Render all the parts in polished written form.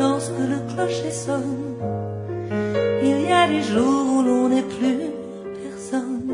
lorsque le clocher sonne. Il y a des jours où l'on n'est plus personne.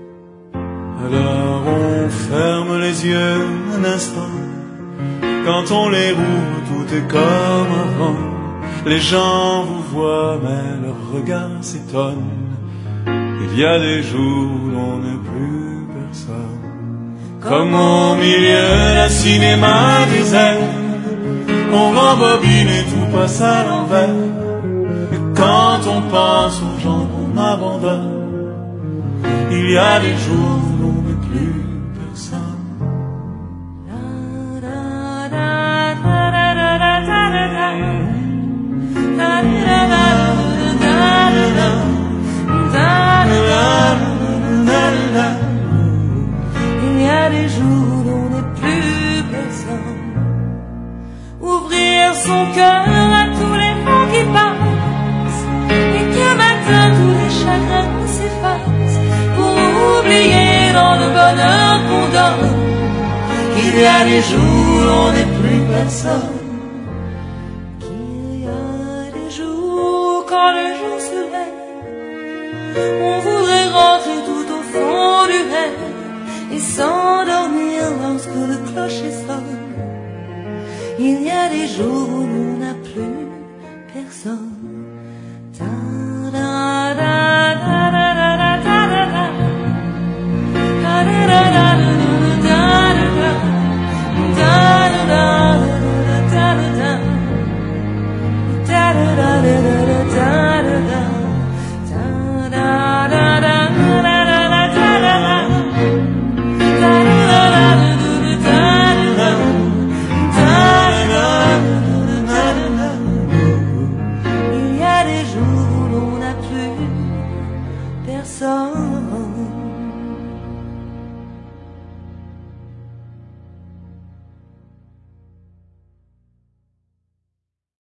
Alors on ferme les yeux un instant. Quand on les rouvre, tout est comme avant. Les gens vous voient, mais leur regard s'étonne. Il y a des jours où l'on n'est plus personne. Comme au milieu d'un cinéma désert, on rembobine et tout passe à l'envers. Et quand on pense aux gens qu'on abandonne, il y a des jours où l'on n'est plus personne. Il y a des jours où l'on n'est plus personne. Ouvrir son cœur à tous les mots qui passent, et que matin tous les chagrins s'effacent, pour oublier dans le bonheur qu'on donne qu'il y a des jours où l'on n'est plus personne. Qu'il y a des jours quand le jour se lève, on voudrait rentrer tout au fond du rêve et s'endormir lorsque le clocher sonne. Il y a des jours où l'on n'a plus personne. Il y a des jours où l'on n'a plus personne.